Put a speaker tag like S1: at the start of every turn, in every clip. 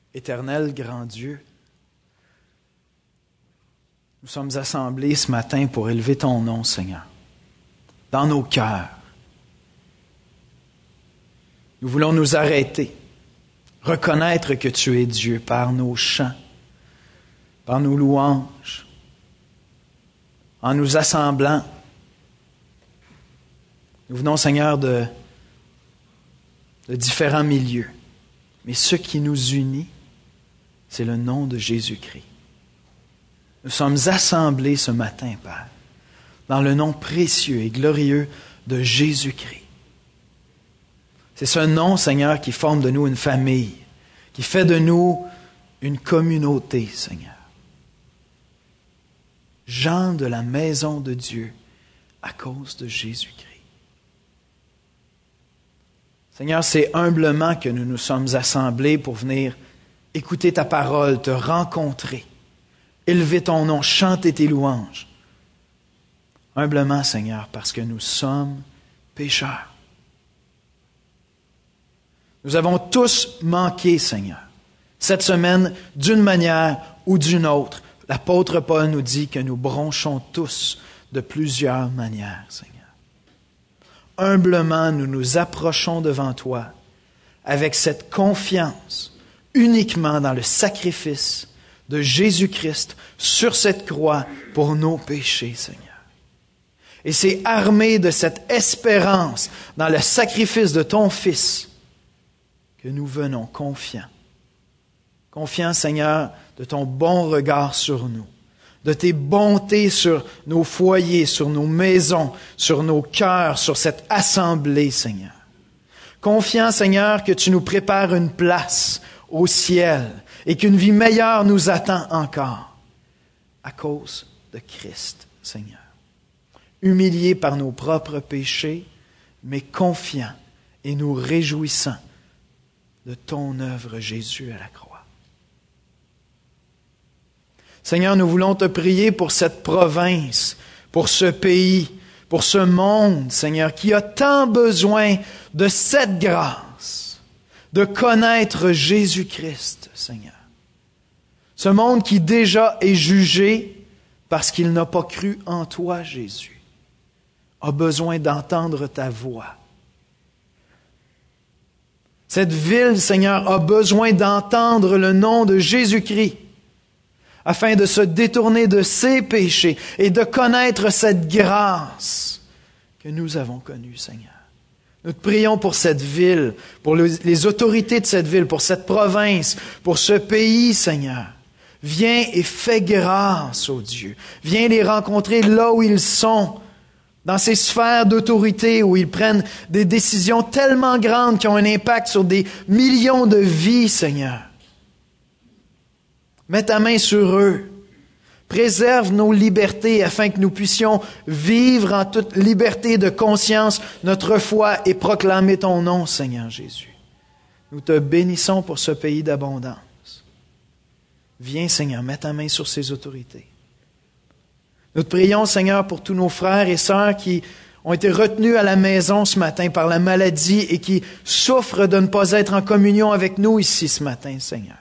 S1: Éternel grand Dieu, nous sommes assemblés ce matin pour élever ton nom, Seigneur, dans nos cœurs. Nous voulons nous arrêter, reconnaître que tu es Dieu par nos chants, par nos louanges, en nous assemblant. Nous venons, Seigneur, de différents milieux. Mais ce qui nous unit, c'est le nom de Jésus-Christ. Nous sommes assemblés ce matin, Père, dans le nom précieux et glorieux de Jésus-Christ. C'est ce nom, Seigneur, qui forme de nous une famille, qui fait de nous une communauté, Seigneur. Gens de la maison de Dieu à cause de Jésus-Christ. Seigneur, c'est humblement que nous nous sommes assemblés pour venir écouter ta parole, te rencontrer, élever ton nom, chanter tes louanges. Humblement, Seigneur, parce que nous sommes pécheurs. Nous avons tous manqué, Seigneur, cette semaine, d'une manière ou d'une autre. L'apôtre Paul nous dit que nous bronchons tous de plusieurs manières, Seigneur. Humblement, nous nous approchons devant toi avec cette confiance uniquement dans le sacrifice de Jésus-Christ sur cette croix pour nos péchés, Seigneur. Et c'est armé de cette espérance dans le sacrifice de ton Fils que nous venons confiants. Confiants, Seigneur, de ton bon regard sur nous, de tes bontés sur nos foyers, sur nos maisons, sur nos cœurs, sur cette assemblée, Seigneur. Confiants, Seigneur, que tu nous prépares une place au ciel et qu'une vie meilleure nous attend encore à cause de Christ, Seigneur. Humiliés par nos propres péchés, mais confiants et nous réjouissant de ton œuvre, Jésus, à la croix. Seigneur, nous voulons te prier pour cette province, pour ce pays, pour ce monde, Seigneur, qui a tant besoin de cette grâce, de connaître Jésus-Christ, Seigneur. Ce monde qui déjà est jugé parce qu'il n'a pas cru en toi, Jésus, a besoin d'entendre ta voix. Cette ville, Seigneur, a besoin d'entendre le nom de Jésus-Christ afin de se détourner de ses péchés et de connaître cette grâce que nous avons connue, Seigneur. Nous te prions pour cette ville, pour les autorités de cette ville, pour cette province, pour ce pays, Seigneur. Viens et fais grâce, ô Dieu. Viens les rencontrer là où ils sont, dans ces sphères d'autorité où ils prennent des décisions tellement grandes qui ont un impact sur des millions de vies, Seigneur. Mets ta main sur eux. Préserve nos libertés afin que nous puissions vivre en toute liberté de conscience notre foi et proclamer ton nom, Seigneur Jésus. Nous te bénissons pour ce pays d'abondance. Viens, Seigneur, mets ta main sur ces autorités. Nous te prions, Seigneur, pour tous nos frères et sœurs qui ont été retenus à la maison ce matin par la maladie et qui souffrent de ne pas être en communion avec nous ici ce matin, Seigneur.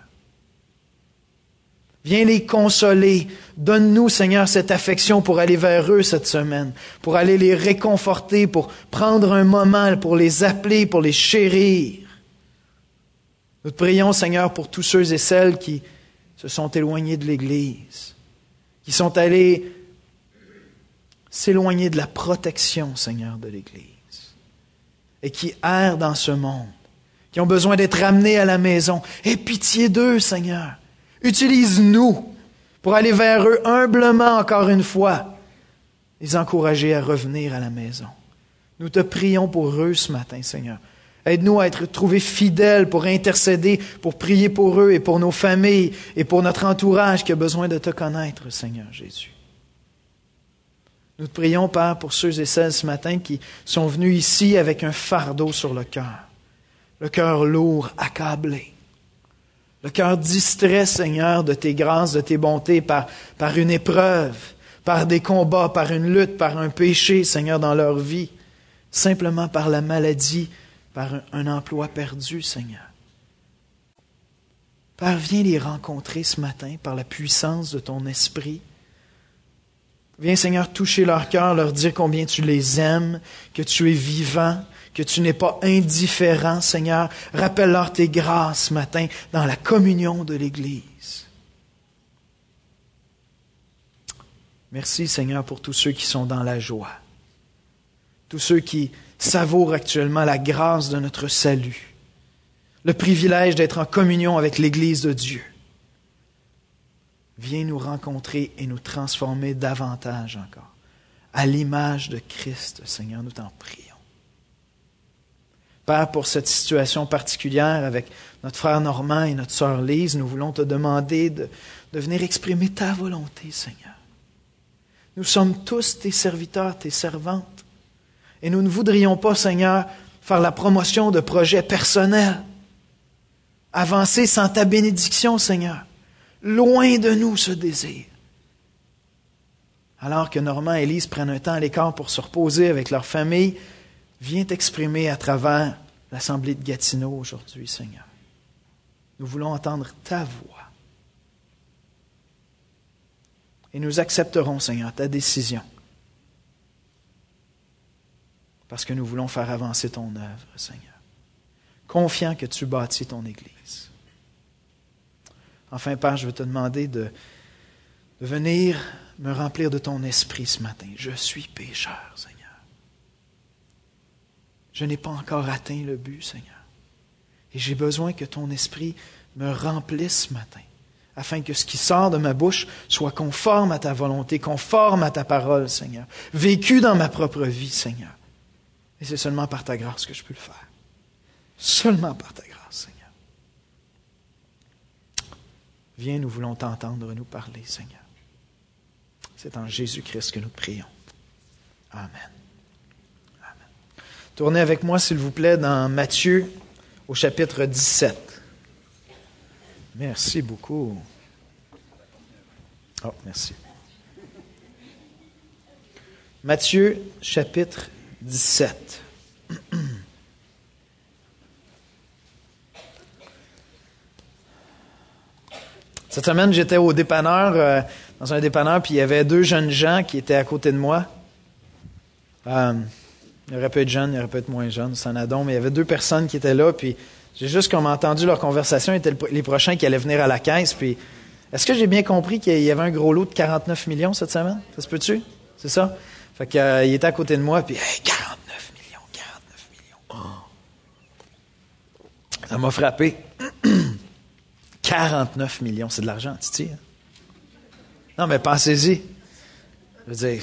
S1: Viens les consoler. Donne-nous, Seigneur, cette affection pour aller vers eux cette semaine, pour aller les réconforter, pour prendre un moment, pour les appeler, pour les chérir. Nous te prions, Seigneur, pour tous ceux et celles qui se sont éloignés de l'Église, qui sont allés s'éloigner de la protection, Seigneur, de l'Église, et qui errent dans ce monde, qui ont besoin d'être ramenés à la maison. Aie pitié d'eux, Seigneur. Utilise-nous pour aller vers eux humblement, encore une fois, les encourager à revenir à la maison. Nous te prions pour eux ce matin, Seigneur. Aide-nous à être trouvés fidèles pour intercéder, pour prier pour eux et pour nos familles et pour notre entourage qui a besoin de te connaître, Seigneur Jésus. Nous te prions, Père, pour ceux et celles ce matin qui sont venus ici avec un fardeau sur le cœur lourd, accablé. Le cœur distrait, Seigneur, de tes grâces, de tes bontés, par une épreuve, par des combats, par une lutte, par un péché, Seigneur, dans leur vie, simplement par la maladie, par un emploi perdu, Seigneur. Père, viens les rencontrer ce matin par la puissance de ton esprit. Viens, Seigneur, toucher leur cœur, leur dire combien tu les aimes, que tu es vivant, que tu n'es pas indifférent, Seigneur. Rappelle-leur tes grâces ce matin dans la communion de l'Église. Merci, Seigneur, pour tous ceux qui sont dans la joie. Tous ceux qui savourent actuellement la grâce de notre salut. Le privilège d'être en communion avec l'Église de Dieu. Viens nous rencontrer et nous transformer davantage encore. À l'image de Christ, Seigneur, nous t'en prions. Père, pour cette situation particulière avec notre frère Normand et notre sœur Lise, nous voulons te demander de venir exprimer ta volonté, Seigneur. Nous sommes tous tes serviteurs, tes servantes. Et nous ne voudrions pas, Seigneur, faire la promotion de projets personnels. Avancer sans ta bénédiction, Seigneur. Loin de nous ce désir. Alors que Normand et Lise prennent un temps à l'écart pour se reposer avec leur famille, viens t'exprimer à travers l'Assemblée de Gatineau aujourd'hui, Seigneur. Nous voulons entendre ta voix. Et nous accepterons, Seigneur, ta décision. Parce que nous voulons faire avancer ton œuvre, Seigneur. Confiant que tu bâtis ton Église. Enfin, Père, je veux te demander de venir me remplir de ton esprit ce matin. Je suis pécheur, Seigneur. Je n'ai pas encore atteint le but, Seigneur. Et j'ai besoin que ton esprit me remplisse ce matin, afin que ce qui sort de ma bouche soit conforme à ta volonté, conforme à ta parole, Seigneur. Vécu dans ma propre vie, Seigneur. Et c'est seulement par ta grâce que je peux le faire. Seulement par ta grâce, Seigneur. Viens, nous voulons t'entendre nous parler, Seigneur. C'est en Jésus-Christ que nous prions. Amen. Amen. Tournez avec moi, s'il vous plaît, dans Matthieu, au chapitre 17. Merci beaucoup. Oh, merci. Matthieu, chapitre 17. Cette semaine, j'étais au dépanneur, dans un dépanneur, puis il y avait deux jeunes gens qui étaient à côté de moi. Il y aurait pu être jeune, il y aurait pu être moins jeune, c'est un addon, mais il y avait deux personnes qui étaient là, puis j'ai juste comme entendu leur conversation, ils étaient les prochains qui allaient venir à la caisse, puis est-ce que j'ai bien compris qu'il y avait un gros lot de 49 millions cette semaine? Ça se peut-tu? C'est ça? Fait qu'il était à côté de moi, puis hey, 49 millions. Oh. Ça m'a frappé. 49 millions, c'est de l'argent, Titi. Hein? Non, mais pensez-y. Je veux dire,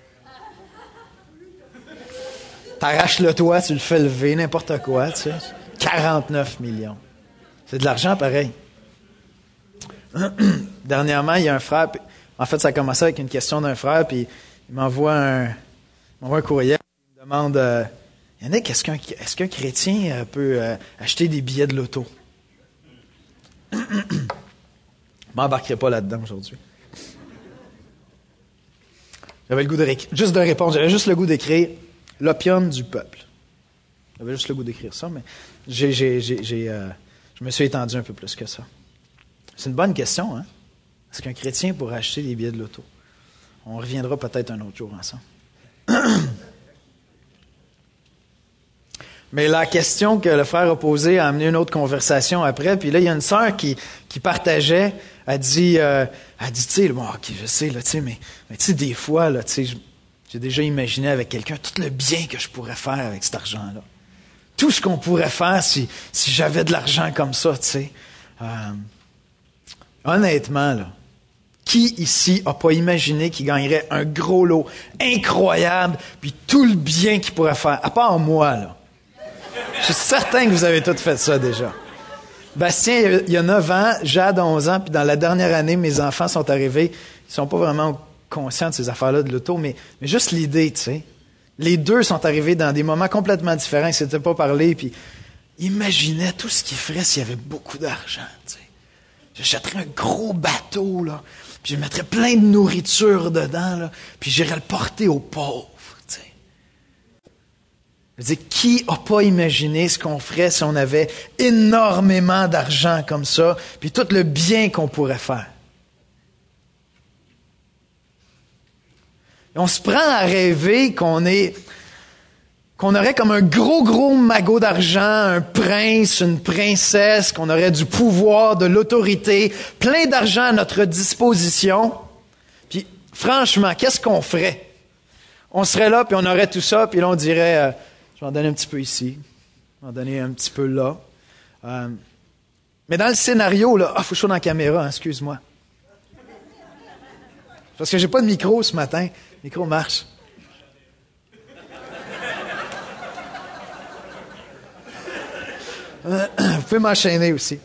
S1: t'arraches le toit, tu le fais lever, n'importe quoi, tu sais. 49 millions. C'est de l'argent pareil. Dernièrement, il y a un frère, en fait, ça a commencé avec une question d'un frère, puis il m'envoie un courriel, il me demande, Yannick, est-ce qu'un chrétien peut acheter des billets de loto? Je m'embarquerai pas là-dedans aujourd'hui. J'avais le goût juste de répondre, j'avais juste le goût d'écrire l'opium du peuple. J'avais juste le goût d'écrire ça, mais je me suis étendu un peu plus que ça. C'est une bonne question, hein? Est-ce qu'un chrétien pourrait acheter des billets de loto? On reviendra peut-être un autre jour ensemble. Mais la question que le frère a posée a amené une autre conversation après. Puis là, il y a une sœur qui partageait, a dit, tu sais, bon, ok, je sais, là, tu sais, mais tu sais, des fois, là, tu sais, j'ai déjà imaginé avec quelqu'un tout le bien que je pourrais faire avec cet argent-là. Tout ce qu'on pourrait faire si j'avais de l'argent comme ça, tu sais. Honnêtement, là, qui ici n'a pas imaginé qu'il gagnerait un gros lot incroyable, puis tout le bien qu'il pourrait faire, à part moi, là. Je suis certain que vous avez tous fait ça déjà. Bastien, il y a 9 ans, Jade a 11 ans, puis dans la dernière année, mes enfants sont arrivés. Ils sont pas vraiment conscients de ces affaires-là de l'auto, mais juste l'idée, tu sais. Les deux sont arrivés dans des moments complètement différents, ils ne s'étaient pas parlé, puis ils imaginaient tout ce qu'ils feraient s'il y avait beaucoup d'argent, tu sais. J'achèterais un gros bateau, là, puis je mettrais plein de nourriture dedans, là, puis j'irais le porter aux pauvres, tu sais. Je veux dire, qui n'a pas imaginé ce qu'on ferait si on avait énormément d'argent comme ça, puis tout le bien qu'on pourrait faire? Et on se prend à rêver qu'on aurait comme un gros magot d'argent, un prince, une princesse, qu'on aurait du pouvoir, de l'autorité, plein d'argent à notre disposition. Puis, franchement, qu'est-ce qu'on ferait? On serait là, puis on aurait tout ça, puis là, on dirait... je vais en donner un petit peu ici. Je vais en donner un petit peu là. Mais dans le scénario, là... faut que je sois dans la caméra, hein, excuse-moi. Parce que j'ai pas de micro ce matin. Le micro marche. Vous pouvez m'enchaîner aussi.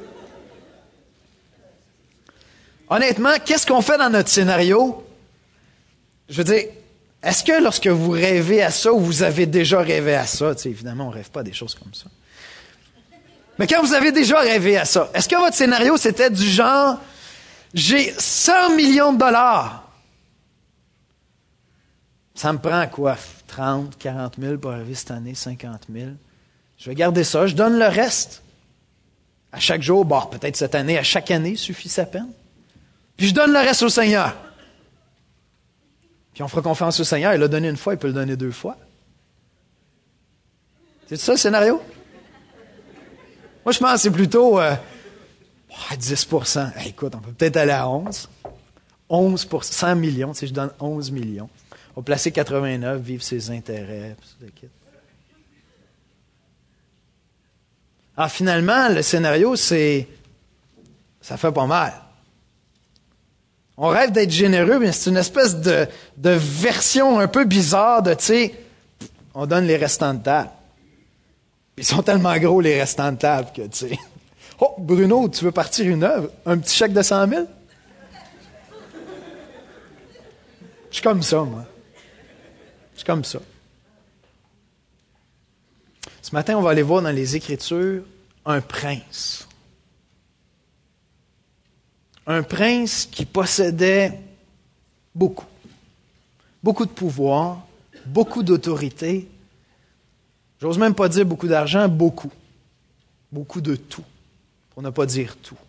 S1: Honnêtement, qu'est-ce qu'on fait dans notre scénario? Je veux dire... Est-ce que lorsque vous rêvez à ça, ou vous avez déjà rêvé à ça, évidemment, on ne rêve pas des choses comme ça. Mais quand vous avez déjà rêvé à ça, est-ce que votre scénario, c'était du genre, j'ai 100 millions de dollars. Ça me prend quoi? 30, 40 000 pour arriver cette année, 50 000. Je vais garder ça, je donne le reste. À chaque jour, peut-être cette année, à chaque année, suffit sa peine. Puis je donne le reste au Seigneur. Puis on fera confiance au Seigneur. Il l'a donné une fois, il peut le donner 2 fois. C'est ça le scénario? Moi, je pense que c'est plutôt 10%. Écoute, on peut peut-être aller à 11. 11%, 100 millions. Je donne 11 millions. On va placer 89, vivre ses intérêts. Alors finalement, le scénario, ça fait pas mal. On rêve d'être généreux, mais c'est une espèce de version un peu bizarre de, on donne les restants de table. Ils sont tellement gros, les restants de table, que, oh, Bruno, tu veux partir une œuvre? Un petit chèque de 100 000? Je suis comme ça, moi. Je suis comme ça. Ce matin, on va aller voir dans les Écritures un prince. Un prince qui possédait beaucoup. Beaucoup de pouvoir, beaucoup d'autorité. J'ose même pas dire beaucoup d'argent, beaucoup. Beaucoup de tout, pour ne pas dire tout.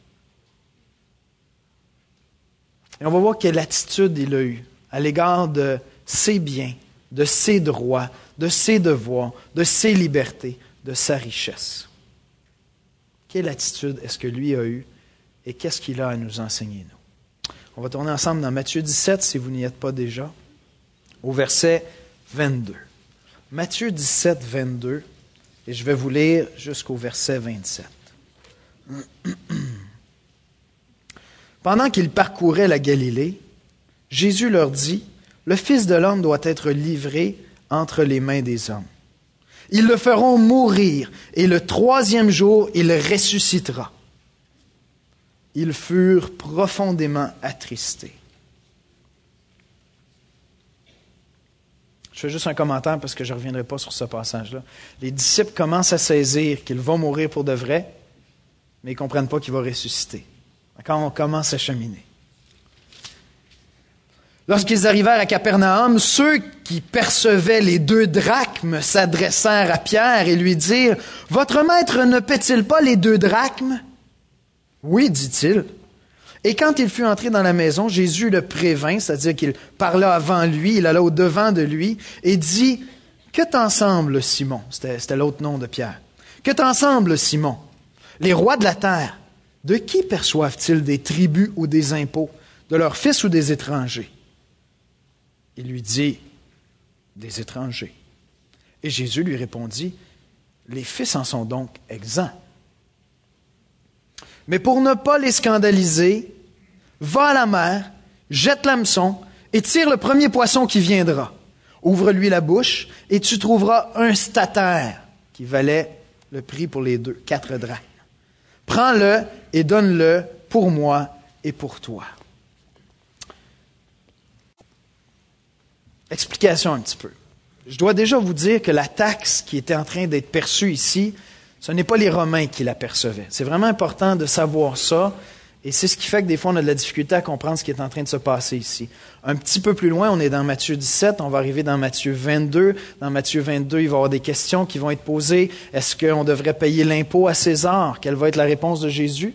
S1: Et on va voir quelle attitude il a eue à l'égard de ses biens, de ses droits, de ses devoirs, de ses libertés, de sa richesse. Quelle attitude est-ce que lui a eue? Et qu'est-ce qu'il a à nous enseigner, nous? On va tourner ensemble dans Matthieu 17, si vous n'y êtes pas déjà, au verset 22. Matthieu 17, 22, et je vais vous lire jusqu'au verset 27. Pendant qu'ils parcouraient la Galilée, Jésus leur dit, « Le Fils de l'homme doit être livré entre les mains des hommes. Ils le feront mourir, et le 3e jour, il ressuscitera. » Ils furent profondément attristés. Je fais juste un commentaire parce que je ne reviendrai pas sur ce passage-là. Les disciples commencent à saisir qu'il va mourir pour de vrai, mais ils ne comprennent pas qu'il va ressusciter. Quand on commence à cheminer. Lorsqu'ils arrivèrent à Capernaum, ceux qui percevaient les 2 drachmes s'adressèrent à Pierre et lui dirent, « Votre maître ne paie-t-il pas les 2 drachmes? » « Oui, dit-il. » Et quand il fut entré dans la maison, Jésus le prévint, c'est-à-dire qu'il parla avant lui, il alla au-devant de lui, et dit, « Que t'en semble, Simon? » C'était l'autre nom de Pierre. « Que t'en semble, Simon? Les rois de la terre, de qui perçoivent-ils des tributs ou des impôts? De leurs fils ou des étrangers? » Il lui dit, « Des étrangers. » Et Jésus lui répondit, « Les fils en sont donc exempts. Mais pour ne pas les scandaliser, va à la mer, jette l'hameçon et tire le premier poisson qui viendra. Ouvre-lui la bouche et tu trouveras un statère qui valait le prix pour les 4 drachmes. Prends-le et donne-le pour moi et pour toi. » Explication un petit peu. Je dois déjà vous dire que la taxe qui était en train d'être perçue ici, ce n'est pas les Romains qui la percevaient. C'est vraiment important de savoir ça. Et c'est ce qui fait que des fois, on a de la difficulté à comprendre ce qui est en train de se passer ici. Un petit peu plus loin, on est dans Matthieu 17, on va arriver dans Matthieu 22. Dans Matthieu 22, il va y avoir des questions qui vont être posées. Est-ce qu'on devrait payer l'impôt à César? Quelle va être la réponse de Jésus?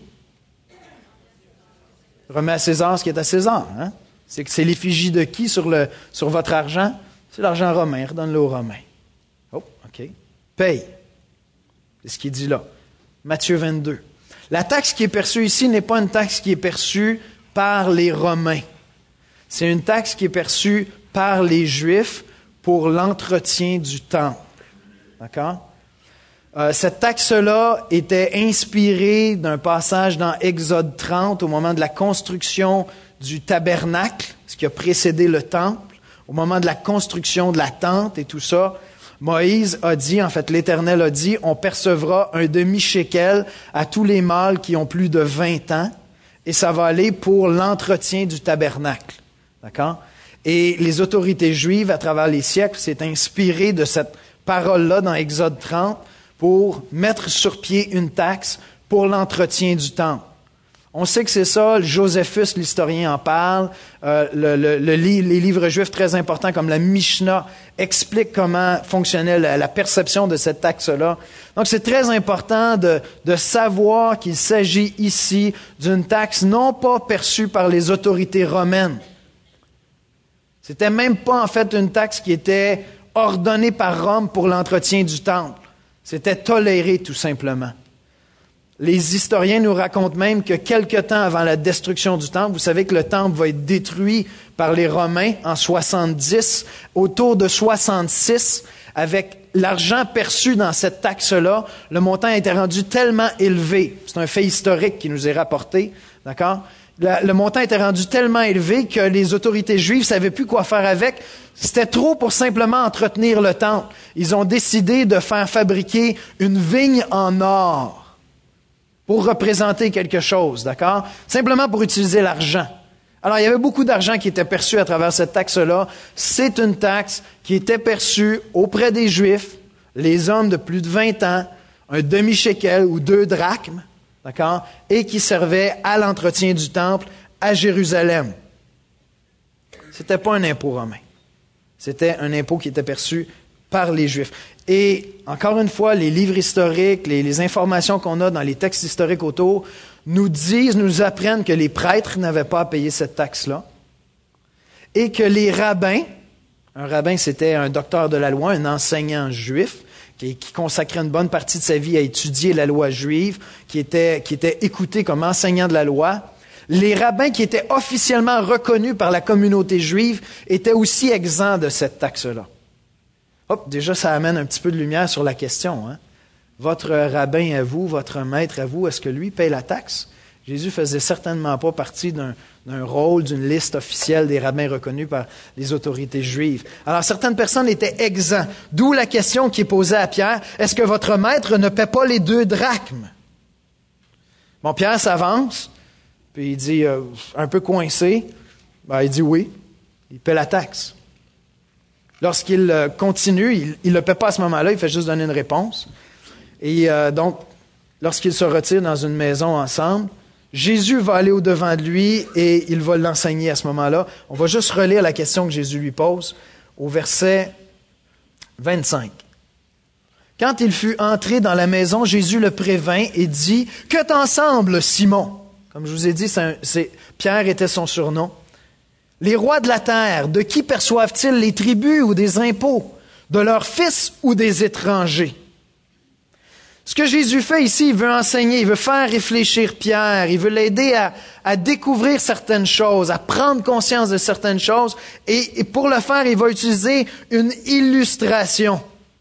S1: Remets à César ce qui est à César. Hein? C'est l'effigie de qui sur votre argent? C'est l'argent romain, redonne-le aux Romains. Oh, OK. Paye. C'est ce qu'il dit là. Matthieu 22. La taxe qui est perçue ici n'est pas une taxe qui est perçue par les Romains. C'est une taxe qui est perçue par les Juifs pour l'entretien du temple. D'accord? Cette taxe-là était inspirée d'un passage dans Exode 30 au moment de la construction du tabernacle, ce qui a précédé le temple, au moment de la construction de la tente et tout ça. Moïse a dit, en fait l'Éternel a dit, on percevra un demi-shekel à tous les mâles qui ont plus de 20 ans, et ça va aller pour l'entretien du tabernacle. D'accord? Et les autorités juives, à travers les siècles, s'est inspirées de cette parole-là dans Exode 30 pour mettre sur pied une taxe pour l'entretien du temple. On sait que c'est ça, Joséphus, l'historien, en parle. Les livres juifs très importants comme la Mishnah expliquent comment fonctionnait la perception de cette taxe-là. Donc c'est très important de savoir qu'il s'agit ici d'une taxe non pas perçue par les autorités romaines. C'était même pas en fait une taxe qui était ordonnée par Rome pour l'entretien du temple. C'était toléré tout simplement. Les historiens nous racontent même que quelque temps avant la destruction du temple, vous savez que le temple va être détruit par les Romains en 70, autour de 66, avec l'argent perçu dans cette taxe-là, le montant a été rendu tellement élevé. C'est un fait historique qui nous est rapporté, d'accord? Le montant était rendu tellement élevé que les autorités juives ne savaient plus quoi faire avec. C'était trop pour simplement entretenir le temple. Ils ont décidé de faire fabriquer une vigne en or pour représenter quelque chose, d'accord? Simplement pour utiliser l'argent. Alors, il y avait beaucoup d'argent qui était perçu à travers cette taxe-là. C'est une taxe qui était perçue auprès des Juifs, les hommes de plus de 20 ans, un demi-shekel ou 2 drachmes, d'accord? Et qui servait à l'entretien du temple à Jérusalem. C'était pas un impôt romain. C'était un impôt qui était perçu par les Juifs. Et encore une fois, les livres historiques, les informations qu'on a dans les textes historiques autour, nous apprennent que les prêtres n'avaient pas à payer cette taxe-là et que les rabbins, un rabbin c'était un docteur de la loi, un enseignant juif, qui consacrait une bonne partie de sa vie à étudier la loi juive, qui était écouté comme enseignant de la loi, les rabbins qui étaient officiellement reconnus par la communauté juive étaient aussi exempts de cette taxe-là. Hop, déjà, ça amène un petit peu de lumière sur la question. Hein? Votre rabbin à vous, votre maître à vous, est-ce que lui paye la taxe? Jésus faisait certainement pas partie d'un rôle, d'une liste officielle des rabbins reconnus par les autorités juives. Alors, certaines personnes étaient exemptes. D'où la question qui est posée à Pierre, est-ce que votre maître ne paie pas les 2 drachmes? Bon, Pierre s'avance, puis il dit, un peu coincé, il dit oui, il paie la taxe. Lorsqu'il continue, il ne le paie pas à ce moment-là, il fait juste donner une réponse. Et donc, lorsqu'ils se retirent dans une maison ensemble, Jésus va aller au-devant de lui et il va l'enseigner à ce moment-là. On va juste relire la question que Jésus lui pose au verset 25. Quand il fut entré dans la maison, Jésus le prévint et dit « Que t'en semble, Simon? » Comme je vous ai dit, Pierre était son surnom. « Les rois de la terre, de qui perçoivent-ils les tributs ou des impôts? De leurs fils ou des étrangers? » Ce que Jésus fait ici, il veut enseigner, il veut faire réfléchir Pierre, il veut l'aider à découvrir certaines choses, à prendre conscience de certaines choses, et pour le faire, il va utiliser une illustration.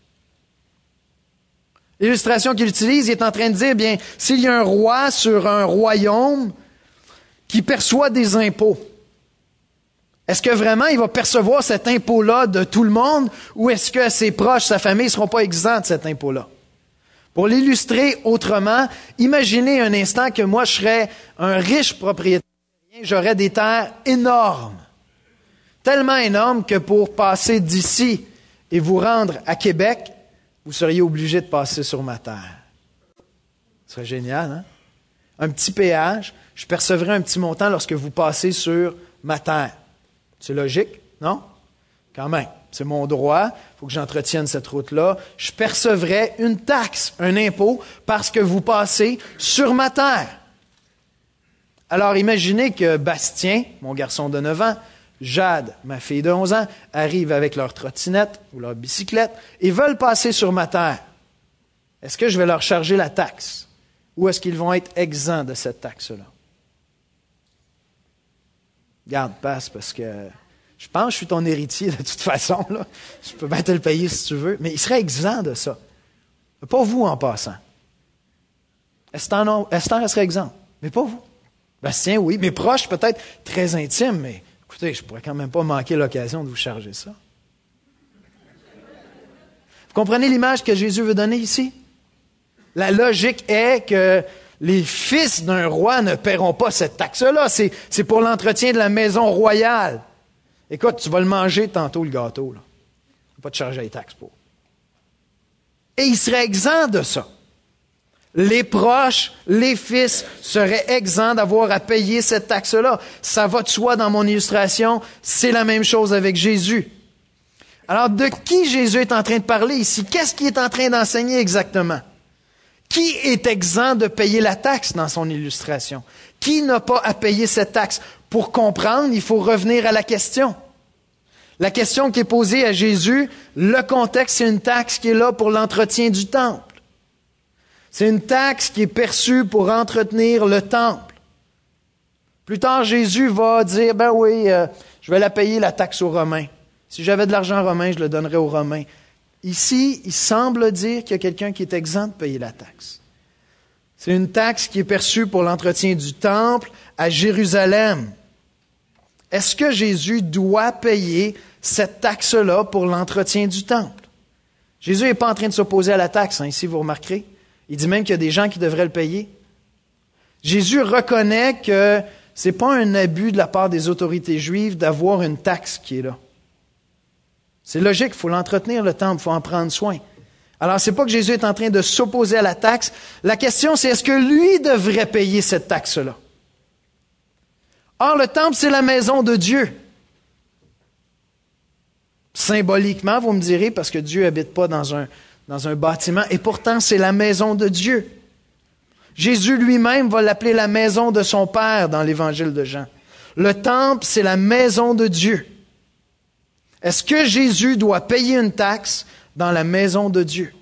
S1: L'illustration qu'il utilise, il est en train de dire, bien, s'il y a un roi sur un royaume qui perçoit des impôts, est-ce que vraiment il va percevoir cet impôt-là de tout le monde, ou est-ce que ses proches, sa famille ne seront pas exempts de cet impôt-là? Pour l'illustrer autrement, imaginez un instant que moi, je serais un riche propriétaire, j'aurais des terres énormes, tellement énormes que pour passer d'ici et vous rendre à Québec, vous seriez obligé de passer sur ma terre. Ce serait génial, hein? Un petit péage, je je percevrai un petit montant lorsque vous passez sur ma terre. C'est logique, non? Quand même, c'est mon droit, il faut que j'entretienne cette route-là. Je percevrai une taxe, un impôt, parce que vous passez sur ma terre. Alors imaginez que Bastien, mon garçon de 9 ans, Jade, ma fille de 11 ans, arrivent avec leur trottinette ou leur bicyclette et veulent passer sur ma terre. Est-ce que je vais leur charger la taxe? Ou est-ce qu'ils vont être exempts de cette taxe-là? Garde, passe, parce que je pense que je suis ton héritier de toute façon. Là. Je peux bien te le payer si tu veux, mais il serait exempt de ça. Pas vous en passant. Esther serait exempt, mais pas vous. Bastien, oui, mes proches peut-être très intimes, mais écoutez, je pourrais quand même pas manquer l'occasion de vous charger ça. Vous comprenez l'image que Jésus veut donner ici? La logique est que les fils d'un roi ne paieront pas cette taxe-là. C'est pour l'entretien de la maison royale. Écoute, tu vas le manger tantôt, le gâteau. Là. Il ne va pas te charger les taxes pour. Et il serait exempt de ça. Les proches, les fils seraient exempts d'avoir à payer cette taxe-là. Ça va de soi dans mon illustration. C'est la même chose avec Jésus. Alors, de qui Jésus est en train de parler ici? Qu'est-ce qu'il est en train d'enseigner exactement? Qui est exempt de payer la taxe dans son illustration? Qui n'a pas à payer cette taxe? Pour comprendre, il faut revenir à la question. La question qui est posée à Jésus, le contexte, c'est une taxe qui est là pour l'entretien du temple. C'est une taxe qui est perçue pour entretenir le temple. Plus tard, Jésus va dire, ben oui, je vais la payer, la taxe aux Romains. Si j'avais de l'argent romain, je le donnerais aux Romains. Ici, il semble dire qu'il y a quelqu'un qui est exempt de payer la taxe. C'est une taxe qui est perçue pour l'entretien du temple à Jérusalem. Est-ce que Jésus doit payer cette taxe-là pour l'entretien du temple? Jésus n'est pas en train de s'opposer à la taxe, ici vous remarquerez. Il dit même qu'il y a des gens qui devraient le payer. Jésus reconnaît que ce n'est pas un abus de la part des autorités juives d'avoir une taxe qui est là. C'est logique, il faut l'entretenir le temple, il faut en prendre soin. Alors, ce n'est pas que Jésus est en train de s'opposer à la taxe. La question, c'est est-ce que lui devrait payer cette taxe-là? Or, le temple, c'est la maison de Dieu. Symboliquement, vous me direz, parce que Dieu n'habite pas dans un bâtiment, et pourtant, c'est la maison de Dieu. Jésus lui-même va l'appeler la maison de son Père dans l'Évangile de Jean. Le temple, c'est la maison de Dieu. Est-ce que Jésus doit payer une taxe dans la maison de Dieu?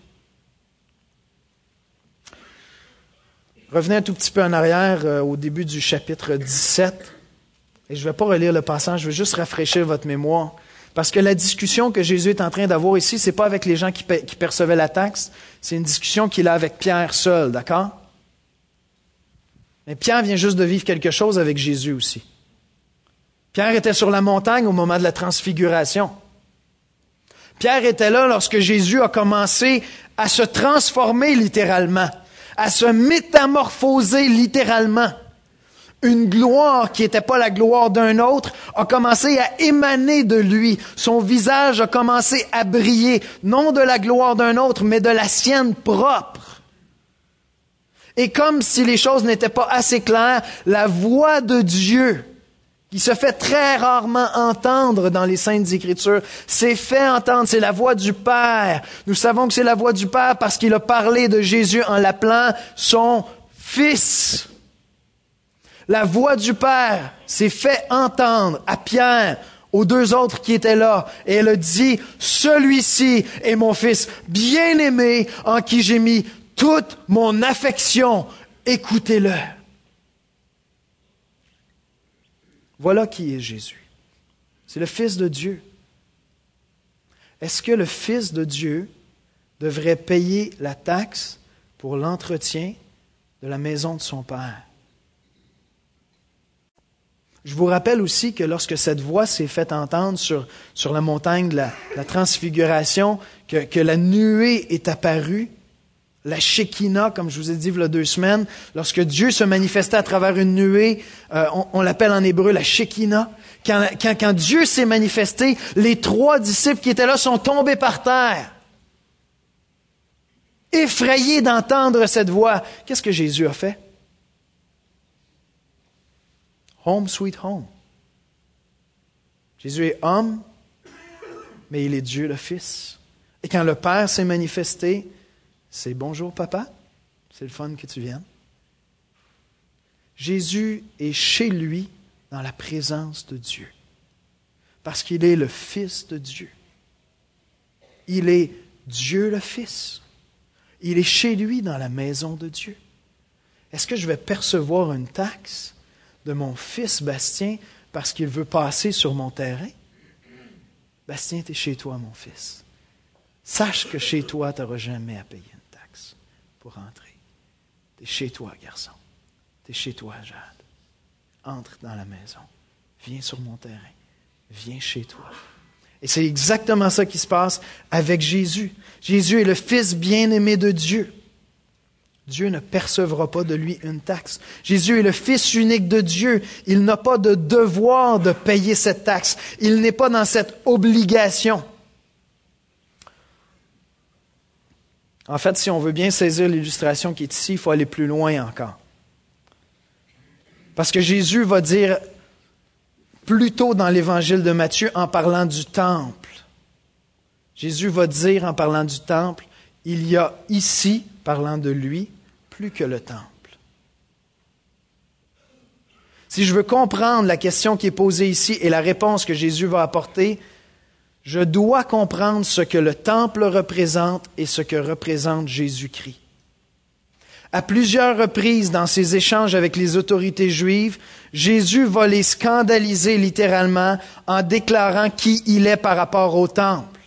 S1: Revenez un tout petit peu en arrière au début du chapitre 17. Et je ne vais pas relire le passage, je veux juste rafraîchir votre mémoire. Parce que la discussion que Jésus est en train d'avoir ici, ce n'est pas avec les gens qui percevaient la taxe, c'est une discussion qu'il a avec Pierre seul, d'accord? Mais Pierre vient juste de vivre quelque chose avec Jésus aussi. Pierre était sur la montagne au moment de la transfiguration. Pierre était là lorsque Jésus a commencé à se transformer littéralement, à se métamorphoser littéralement. Une gloire qui n'était pas la gloire d'un autre a commencé à émaner de lui. Son visage a commencé à briller, non de la gloire d'un autre, mais de la sienne propre. Et comme si les choses n'étaient pas assez claires, la voix de Dieu, qui se fait très rarement entendre dans les Saintes Écritures, s'est fait entendre. C'est la voix du Père. Nous savons que c'est la voix du Père parce qu'il a parlé de Jésus en l'appelant son Fils. La voix du Père s'est fait entendre à Pierre, aux deux autres qui étaient là. Et elle a dit, « Celui-ci est mon Fils bien-aimé en qui j'ai mis toute mon affection. Écoutez-le. » Voilà qui est Jésus. C'est le Fils de Dieu. Est-ce que le Fils de Dieu devrait payer la taxe pour l'entretien de la maison de son Père? Je vous rappelle aussi que lorsque cette voix s'est faite entendre sur la montagne de la transfiguration, que la nuée est apparue, la Shekinah, comme je vous ai dit il y a 2 semaines, lorsque Dieu se manifestait à travers une nuée, on l'appelle en hébreu la Shekinah. Quand Dieu s'est manifesté, les 3 disciples qui étaient là sont tombés par terre, effrayés d'entendre cette voix. Qu'est-ce que Jésus a fait? Home sweet home. Jésus est homme, mais il est Dieu le Fils. Et quand le Père s'est manifesté, c'est « Bonjour papa, c'est le fun que tu viennes ». Jésus est chez lui dans la présence de Dieu, parce qu'il est le Fils de Dieu. Il est Dieu le Fils. Il est chez lui dans la maison de Dieu. Est-ce que je vais percevoir une taxe de mon fils Bastien parce qu'il veut passer sur mon terrain? Bastien, tu es chez toi, mon fils. Sache que chez toi, tu n'auras jamais à payer une taxe pour entrer. Tu es chez toi, garçon. Tu es chez toi, Jade. Entre dans la maison. Viens sur mon terrain. Viens chez toi. Et c'est exactement ça qui se passe avec Jésus. Jésus est le Fils bien-aimé de Dieu. Dieu ne percevra pas de lui une taxe. Jésus est le Fils unique de Dieu. Il n'a pas de devoir de payer cette taxe. Il n'est pas dans cette obligation. En fait, si on veut bien saisir l'illustration qui est ici, il faut aller plus loin encore. Parce que Jésus va dire plus tôt dans l'évangile de Matthieu en parlant du temple. Jésus va dire en parlant du temple, il y a ici, parlant de lui, plus que le temple. Si je veux comprendre la question qui est posée ici et la réponse que Jésus va apporter, je dois comprendre ce que le temple représente et ce que représente Jésus-Christ. À plusieurs reprises dans ses échanges avec les autorités juives, Jésus va les scandaliser littéralement en déclarant qui il est par rapport au temple.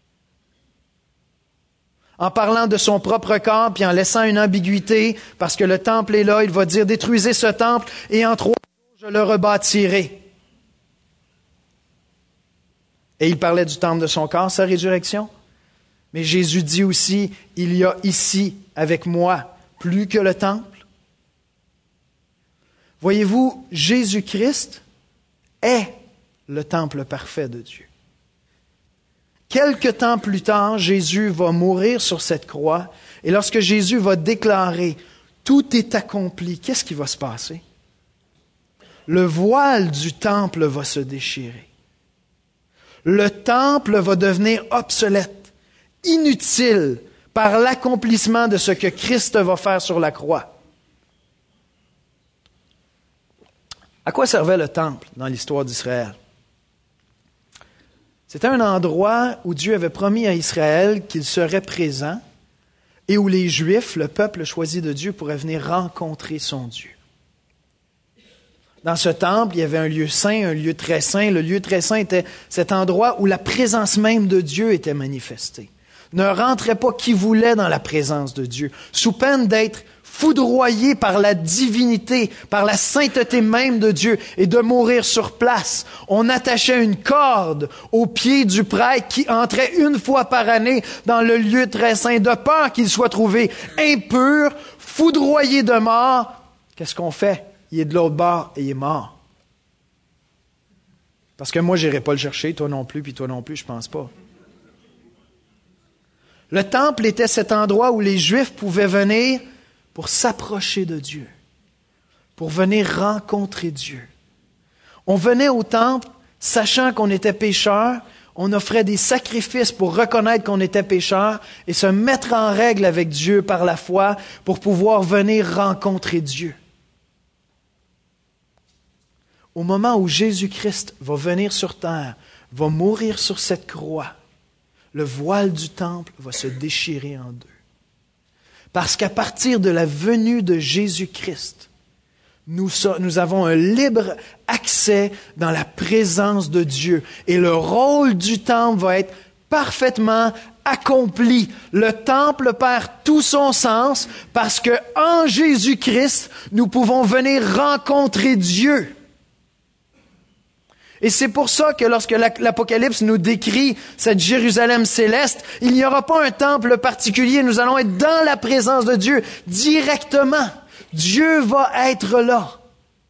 S1: En parlant de son propre corps, puis en laissant une ambiguïté, parce que le temple est là, il va dire « Détruisez ce temple, et en 3 jours, je le rebâtirai. » Et il parlait du temple de son corps, sa résurrection. Mais Jésus dit aussi « Il y a ici, avec moi, plus que le temple. » Voyez-vous, Jésus-Christ est le temple parfait de Dieu. Quelque temps plus tard, Jésus va mourir sur cette croix, et lorsque Jésus va déclarer « Tout est accompli », qu'est-ce qui va se passer? Le voile du temple va se déchirer. Le temple va devenir obsolète, inutile, par l'accomplissement de ce que Christ va faire sur la croix. À quoi servait le temple dans l'histoire d'Israël? C'était un endroit où Dieu avait promis à Israël qu'il serait présent et où les Juifs, le peuple choisi de Dieu, pourraient venir rencontrer son Dieu. Dans ce temple, il y avait un lieu saint, un lieu très saint. Le lieu très saint était cet endroit où la présence même de Dieu était manifestée. Ne rentrait pas qui voulait dans la présence de Dieu, sous peine d'être foudroyé par la divinité, par la sainteté même de Dieu et de mourir sur place. On attachait une corde au pied du prêtre qui entrait une fois par année dans le lieu très saint de peur qu'il soit trouvé impur, foudroyé de mort. Qu'est-ce qu'on fait? Il est de l'autre bord et il est mort. Parce que moi, je n'irai pas le chercher, toi non plus, puis toi non plus, je pense pas. Le temple était cet endroit où les Juifs pouvaient venir pour s'approcher de Dieu, pour venir rencontrer Dieu. On venait au temple, sachant qu'on était pécheurs, on offrait des sacrifices pour reconnaître qu'on était pécheurs et se mettre en règle avec Dieu par la foi pour pouvoir venir rencontrer Dieu. Au moment où Jésus-Christ va venir sur terre, va mourir sur cette croix, le voile du temple va se déchirer en deux. Parce qu'à partir de la venue de Jésus-Christ, nous avons un libre accès dans la présence de Dieu. Et le rôle du temple va être parfaitement accompli. Le temple perd tout son sens parce que en Jésus-Christ, nous pouvons venir rencontrer Dieu. Et c'est pour ça que lorsque l'Apocalypse nous décrit cette Jérusalem céleste, il n'y aura pas un temple particulier, nous allons être dans la présence de Dieu directement. Dieu va être là.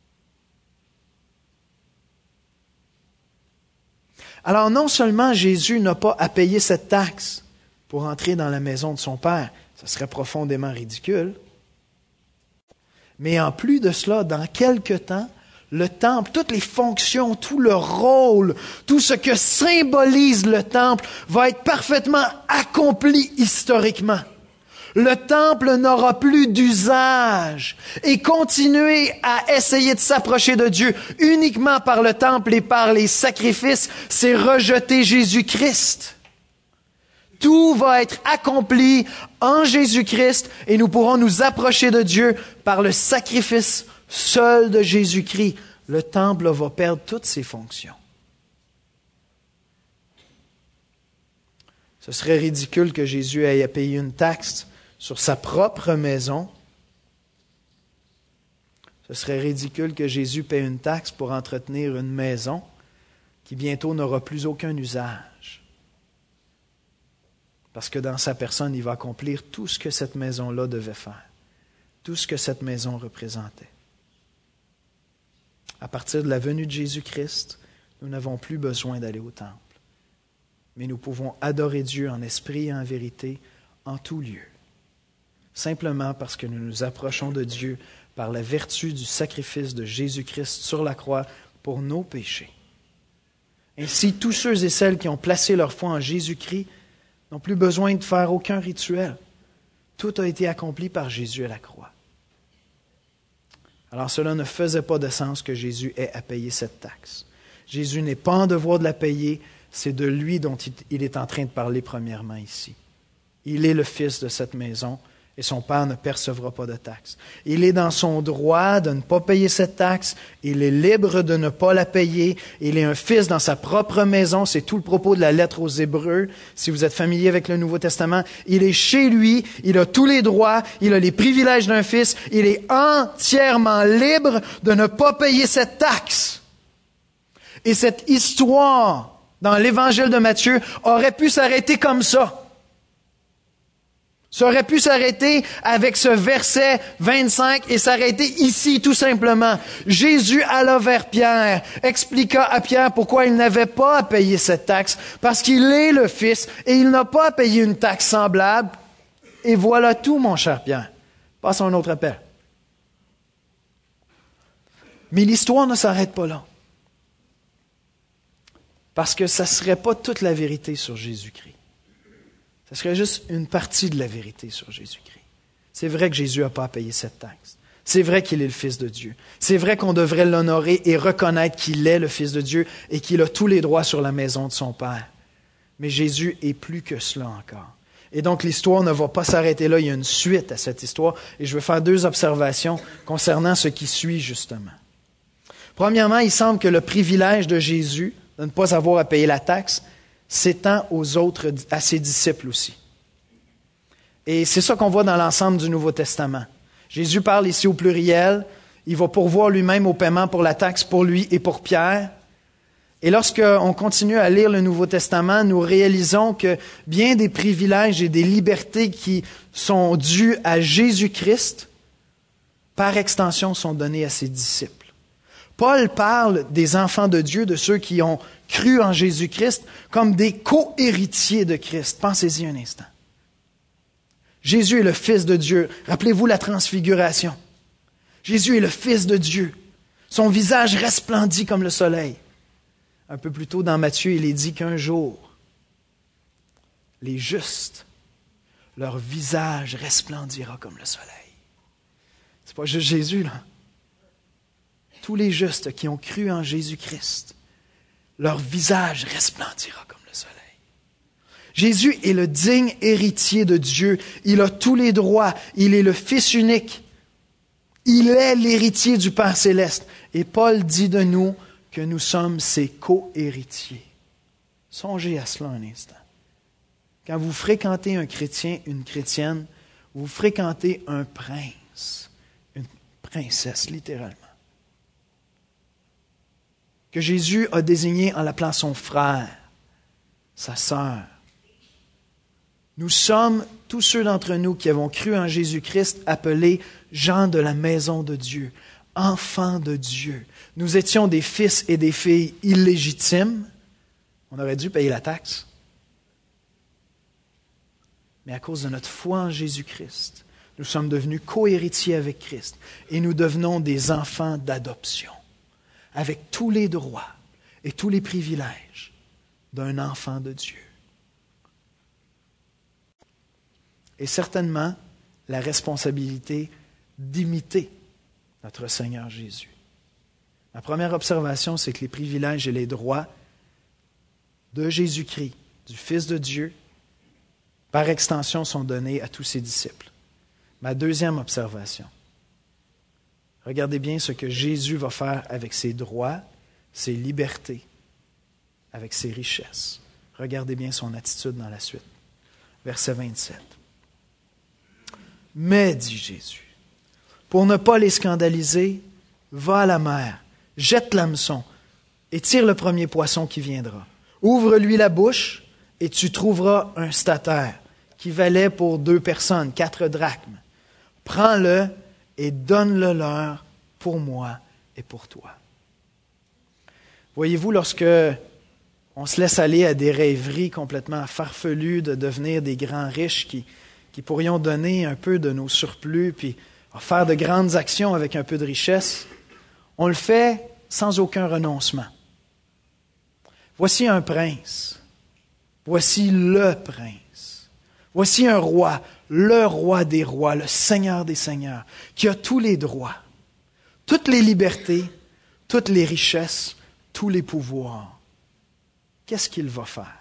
S1: Alors non seulement Jésus n'a pas à payer cette taxe pour entrer dans la maison de son Père, ça serait profondément ridicule, mais en plus de cela, dans quelque temps, le temple, toutes les fonctions, tout le rôle, tout ce que symbolise le temple va être parfaitement accompli historiquement. Le temple n'aura plus d'usage et continuer à essayer de s'approcher de Dieu uniquement par le temple et par les sacrifices, c'est rejeter Jésus-Christ. Tout va être accompli en Jésus-Christ et nous pourrons nous approcher de Dieu par le sacrifice seul de Jésus-Christ. Le temple va perdre toutes ses fonctions. Ce serait ridicule que Jésus ait à payer une taxe sur sa propre maison. Ce serait ridicule que Jésus paie une taxe pour entretenir une maison qui bientôt n'aura plus aucun usage. Parce que dans sa personne, il va accomplir tout ce que cette maison-là devait faire, tout ce que cette maison représentait. À partir de la venue de Jésus-Christ, nous n'avons plus besoin d'aller au temple, mais nous pouvons adorer Dieu en esprit et en vérité en tout lieu, simplement parce que nous nous approchons de Dieu par la vertu du sacrifice de Jésus-Christ sur la croix pour nos péchés. Ainsi, tous ceux et celles qui ont placé leur foi en Jésus-Christ n'ont plus besoin de faire aucun rituel. Tout a été accompli par Jésus à la croix. Alors cela ne faisait pas de sens que Jésus ait à payer cette taxe. Jésus n'est pas en devoir de la payer, c'est de lui dont il est en train de parler premièrement ici. Il est le fils de cette maison et son père ne percevra pas de taxe. Il est dans son droit de ne pas payer cette taxe, il est libre de ne pas la payer, il est un fils dans sa propre maison, c'est tout le propos de la lettre aux Hébreux, si vous êtes familier avec le Nouveau Testament. Il est chez lui, il a tous les droits, il a les privilèges d'un fils, il est entièrement libre de ne pas payer cette taxe. Et cette histoire dans l'Évangile de Matthieu aurait pu s'arrêter comme ça. Ça aurait pu s'arrêter avec ce verset 25 et s'arrêter ici tout simplement. Jésus alla vers Pierre, expliqua à Pierre pourquoi il n'avait pas à payer cette taxe, parce qu'il est le Fils et il n'a pas à payer une taxe semblable. Et voilà tout, mon cher Pierre. Passons à un autre appel. Mais l'histoire ne s'arrête pas là. Parce que ça ne serait pas toute la vérité sur Jésus-Christ. Ce serait juste une partie de la vérité sur Jésus-Christ. C'est vrai que Jésus n'a pas à payer cette taxe. C'est vrai qu'il est le Fils de Dieu. C'est vrai qu'on devrait l'honorer et reconnaître qu'il est le Fils de Dieu et qu'il a tous les droits sur la maison de son Père. Mais Jésus est plus que cela encore. Et donc l'histoire ne va pas s'arrêter là. Il y a une suite à cette histoire. Et je veux faire 2 observations concernant ce qui suit justement. Premièrement, il semble que le privilège de Jésus de ne pas avoir à payer la taxe s'étend aux autres, à ses disciples aussi. Et c'est ça qu'on voit dans l'ensemble du Nouveau Testament. Jésus parle ici au pluriel. Il va pourvoir lui-même au paiement pour la taxe pour lui et pour Pierre. Et lorsqu'on continue à lire le Nouveau Testament, nous réalisons que bien des privilèges et des libertés qui sont dus à Jésus-Christ, par extension, sont donnés à ses disciples. Paul parle des enfants de Dieu, de ceux qui ont cru en Jésus-Christ, comme des co-héritiers de Christ. Pensez-y un instant. Jésus est le Fils de Dieu. Rappelez-vous la transfiguration. Jésus est le Fils de Dieu. Son visage resplendit comme le soleil. Un peu plus tôt dans Matthieu, il est dit qu'un jour, les justes, leur visage resplendira comme le soleil. C'est pas juste Jésus, là. Tous les justes qui ont cru en Jésus-Christ, leur visage resplendira comme le soleil. Jésus est le digne héritier de Dieu. Il a tous les droits. Il est le Fils unique. Il est l'héritier du Père céleste. Et Paul dit de nous que nous sommes ses co-héritiers. Songez à cela un instant. Quand vous fréquentez un chrétien, une chrétienne, vous fréquentez un prince, une princesse, littéralement, que Jésus a désigné en l'appelant son frère, sa sœur. Nous sommes, tous ceux d'entre nous qui avons cru en Jésus-Christ, appelés gens de la maison de Dieu, enfants de Dieu. Nous étions des fils et des filles illégitimes. On aurait dû payer la taxe. Mais à cause de notre foi en Jésus-Christ, nous sommes devenus co-héritiers avec Christ et nous devenons des enfants d'adoption. avec tous les droits et tous les privilèges d'un enfant de Dieu. Et certainement la responsabilité d'imiter notre Seigneur Jésus. Ma première observation, c'est que les privilèges et les droits de Jésus-Christ, du Fils de Dieu, par extension, sont donnés à tous ses disciples. Ma deuxième observation, regardez bien ce que Jésus va faire avec ses droits, ses libertés, avec ses richesses. Regardez bien son attitude dans la suite. Verset 27. « Mais, dit Jésus, pour ne pas les scandaliser, va à la mer, jette l'hameçon et tire le premier poisson qui viendra. Ouvre-lui la bouche et tu trouveras un statère qui valait pour 2 personnes, 4 drachmes. Prends-le et donne-le leur pour moi et pour toi. » Voyez-vous, lorsque on se laisse aller à des rêveries complètement farfelues de devenir des grands riches qui pourrions donner un peu de nos surplus puis faire de grandes actions avec un peu de richesse, on le fait sans aucun renoncement. Voici un prince. Voici le prince. Voici un roi, le roi des rois, le Seigneur des seigneurs, qui a tous les droits, toutes les libertés, toutes les richesses, tous les pouvoirs. Qu'est-ce qu'il va faire?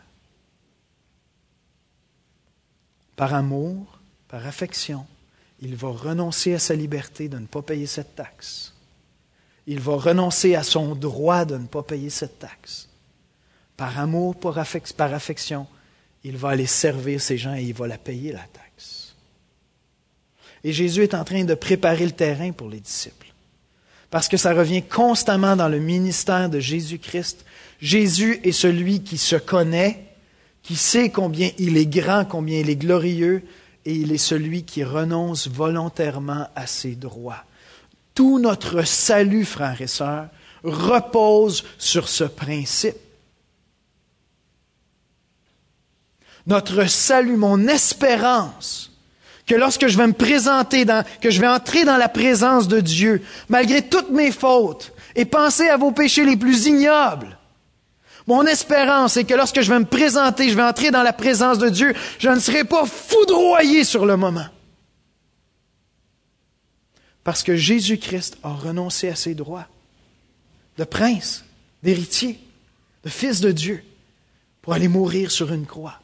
S1: Par amour, par affection, il va renoncer à sa liberté de ne pas payer cette taxe. Il va renoncer à son droit de ne pas payer cette taxe. Par amour, par affection, il va aller servir ces gens et il va la payer, la taxe. Et Jésus est en train de préparer le terrain pour les disciples. Parce que ça revient constamment dans le ministère de Jésus-Christ. Jésus est celui qui se connaît, qui sait combien il est grand, combien il est glorieux, et il est celui qui renonce volontairement à ses droits. Tout notre salut, frères et sœurs, repose sur ce principe. Notre salut, mon espérance, que lorsque je vais me présenter, que je vais entrer dans la présence de Dieu, malgré toutes mes fautes, et penser à vos péchés les plus ignobles, mon espérance est que lorsque je vais me présenter, je vais entrer dans la présence de Dieu, je ne serai pas foudroyé sur le moment. Parce que Jésus-Christ a renoncé à ses droits de prince, d'héritier, de fils de Dieu, pour aller mourir sur une croix.